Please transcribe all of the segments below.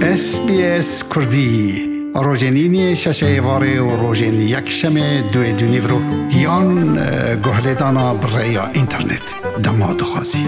SBS کردی روزنینی ششه واره و روزن یک شمه دو نیورو یان گهلدانا برای اینترنت دماد خوازی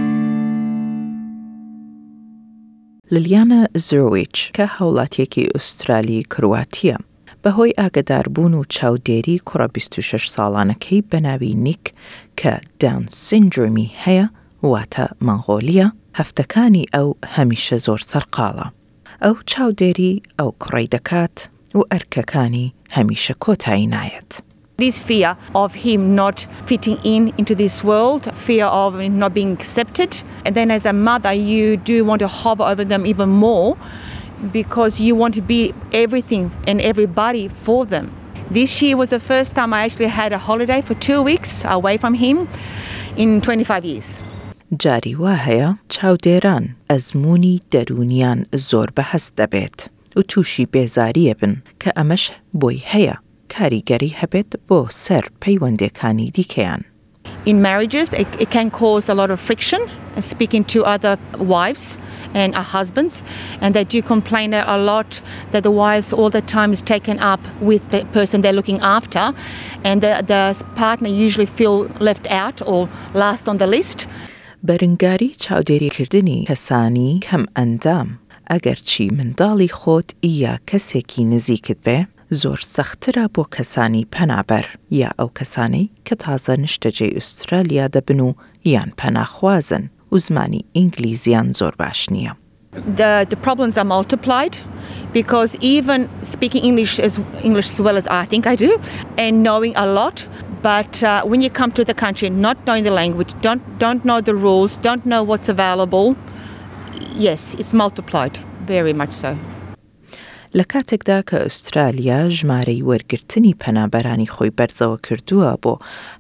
لیلیانا زرویچ که هولاتیکی استرالی کرواتیه بەهۆی ئاگاداربوون و چاودێری کوڕە 26 ساڵانەکەی بەناوی نیک کە داون سیندرومی هەیە واتە مەنغۆلیە هەفتەکانی ئەو هەمیشە زۆر سەرقاڵە. ئەو چاودێری ئەو کوڕەی دەکات و ئەرکەکانی هەمیشە کۆتایی نایەت. This fear of him not fitting into this world, fear of not being accepted. And then as a mother, you do want to hover over them even more because you want to be everything and everybody for them. This year was the first time I actually had a holiday for 2 weeks away from him in 25 years. جاری وا هەیە چاودێران ئەزموونی دەرونیان زۆر بەهەست دەبێت و تووشی بێزاریە بن کە ئەمەش بۆی هەیە کاریگەری هەبێت بۆ سەر پەیوەندەکانی دیکەیان. In marriages, it can cause a lot of friction, speaking to other wives and husbands, and they do complain a lot that the wives all the time is taken up with the person they're looking after, and the partner usually feel left out or last on the list. بەرنگاری چاودێریکردنی کەسانی کەم ئەندام ئەگەرچی منداڵی خۆت یا کەسێکی نزیکت بێ زۆر سەخترە بۆ کەسانی پەنابەر یا ئەو کەسانەی کە تازە نیشتەجێی ئوسترالیا دەبن و یان پەناخوازن و زمانی ئینگلیزیان زۆر باش نییە. The problems are multiplied because even speaking English as well as I think I do and knowing a lot, but when you come to the country not knowing the language, don't know the rules, don't know what's available, yes, it's multiplied very much so. لە کاتێکدا کە ئوسترالیا ژمارەی وەرگرتنی پەنابەرانی خۆی بەرزەوە کردووە بۆ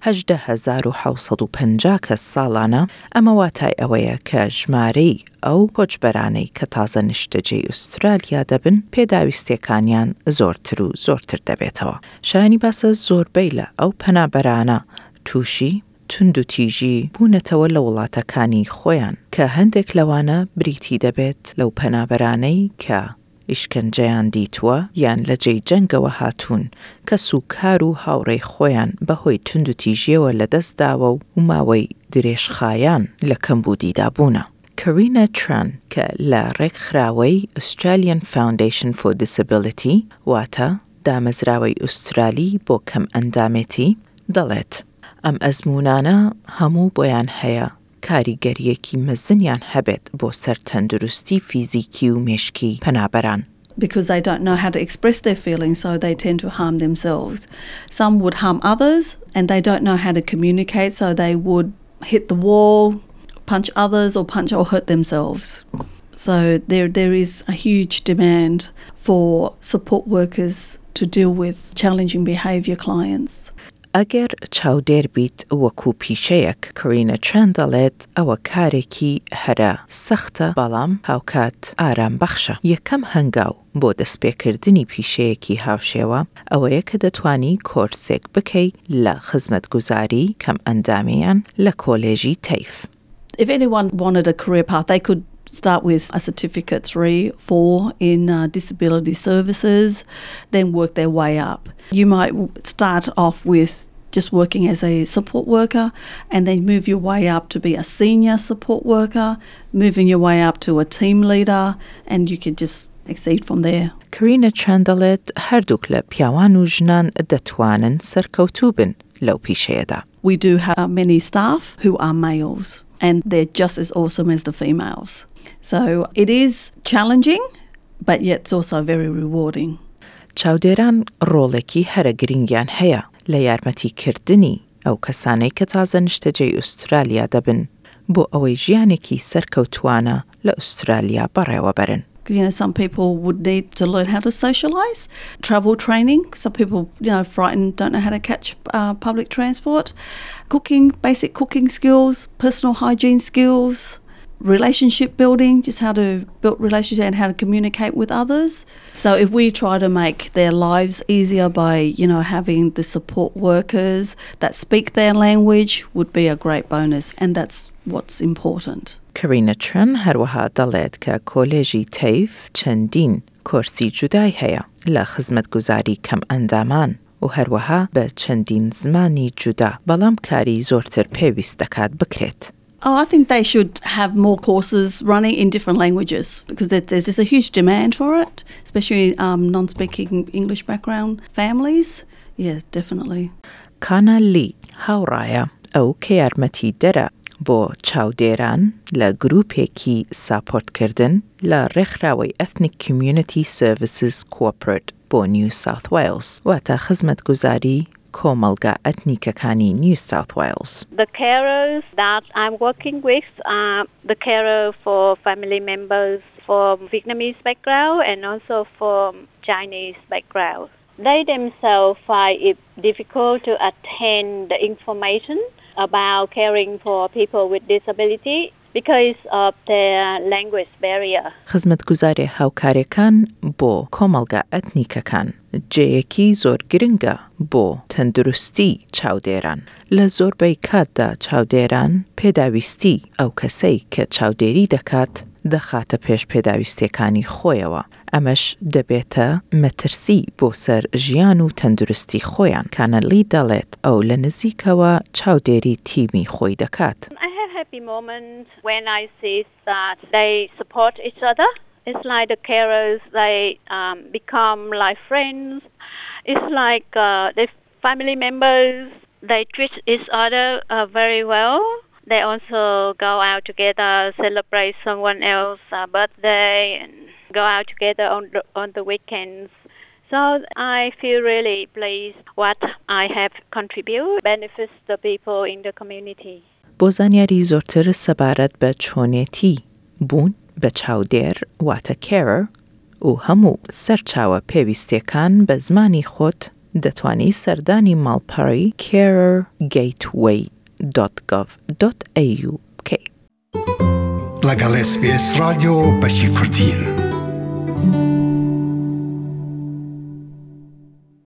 18,750 کەس ساڵانە، ئەمە واتای ئەوەیە کە ژمارەی ئەو کۆچبەرانەی کە تازە نیشتەجێی ئوسترالیا دەبن پێداویستیەکانیان زۆرتر و زۆرتر دەبێتەوە. شایانی باسە زۆربەی لە ئەو پەنابەرانە تووشی توندوتیژی بوونەتەوە لە وڵاتەکانی خۆیان کە هەندێک لەوانە بریتی دەبێت لەو پەنابەرانەی کە ئیشکەنجەیان دیتووە یان لە جێی جەنگەوە هاتوون کە سوکار و هاوڕێی خۆیان بەهۆی توندوتیژیەوە لەدەستداوە و ماوەی درێژخایان لە کەمبودیدا بوونە. کەرینە تران کە لە ڕێکخراوەی Australian Foundation for Disability واتە دامەزراوەی ئوسترالی بۆ کەم ئەندامێتی دەڵێت ئەم ئەزموونانە هەموو بۆیان هەیە کاریگەریەکی مەزنیان هەبێت بۆ سەر تەندروستی فیزیکی و مێشکی پەنابەران. Because they don't know how to express their feelings, so they tend to harm themselves. Some would harm others and they don't know how to communicate, so they would hit the wall, punch others or hurt themselves. So there is a huge demand for support workers to deal with challenging behaviour clients. ئەگەر چاودێر بیت وەکو پیشەیەک کڕینە چەند دەڵێت ئەوە کارێکی هەرە سەختە بەڵام هاوکات ئارام بەخشە. یەکەم هەنگاو بۆ دەستپێکردنی پیشەیەکی هاوشێوە ئەوەیە کە دەتوانی کۆرسێک بکەی لە خزمەتگوزاری کەم ئەندامەیان لە کۆلێژی تەیف. If anyone wanted a career path, they could start with a certificate 3, 4 in disability services, then work their way up. You might start off with just working as a support worker and then move your way up to be a senior support worker, moving your way up to a team leader, and you can just exceed from there. کڕینە چەندەڵێت هەردووک لە پیاوان و ژنان دەتوانن سەرکەوتوو بن لەو پیشەیەدا. We do have many staff who are males and they're just as awesome as the females. So it is challenging, but yet it's also very rewarding. چاودێران ڕۆڵێکی هەرە گرنگیان هەیە لە یارمەتیکردنی ئەو کەسانەی کە تازە نیشتەجێی ئوسترالیا دەبن بۆ ئەوەی ژیانێکی سەرکەوتوانە لە ئوسترالیا بەڕێوە بەرن. Because, some people would need to learn how to socialise, travel training. Some people, frightened, don't know how to catch public transport. Cooking, basic cooking skills, personal hygiene skills, relationship building, just how to build relationships and how to communicate with others. So if we try to make their lives easier by, having the support workers that speak their language would be a great bonus, and that's what's important. کەرینە ترن هەروەها دەڵێت کە کۆلێژی تەیف چەندین کۆرسی جودای هەیە لە خزمەتگوزاری کەم ئەندامان و هەروەها بە چەندین زمانی جودا بەڵام کاری زۆرتر پێویست دەکات بکرێت. Oh, I think they should have more courses running in different languages because there's a huge demand for it, especially non-speaking English background families. Yeah, definitely. کانا لی هاوڕایە ئەو کە یارمەتی دەرە بۆ چاودێران لە گروپێکی ساپۆرتکردن لە ڕێکخراوەی Ethnic Community Services Corporate بۆ New South Wales واتە خزمەتگوزاری کۆمەڵگە ئەتنیکەکانی New South Wales. The carers that I'm working with are the carer for family members from Vietnamese background and also from Chinese background. They themselves find it difficult to attain the information about caring for people with disability because of their language barrier. خزمەتگوزاری هاوکاریەکان بۆ کۆمەڵگە ئەتنیکەکان جێیەکی زۆر گرنگە بۆ تەندروستی چاودێران. لە زۆربەی کاتدا چاودێران پێداویستی ئەو کەسەی کە چاودێری دەکات دەخاتە پێش پێداویستیەکانی خۆیەوە. ئەمەش دەبێتە مەترسی بۆ سەر ژیان و تەندروستی خۆیان. کانەلی دەڵێت ئەو لە نزیکەوە چاودێری تیمی خۆی دەکات. I have happy moments when I see that they support each other. It's like the carers, they become like friends. It's like the family members, they treat each other very well. They also go out together, celebrate someone else's birthday and go out together on the weekends. So I feel really pleased what I have contributed benefits the people in the community. بۆ زانیاری زۆرتر سەبارەت بە چۆنێتی بوون بە چاودێر واتە carer و هەموو سەرچاوە پێویستیەکان بە زمانی خۆت دەتوانی سەردانی ماڵپەڕی carergateway.gov.au بکەیت. لەگەڵ SBS رادیۆ بەشی کوردین.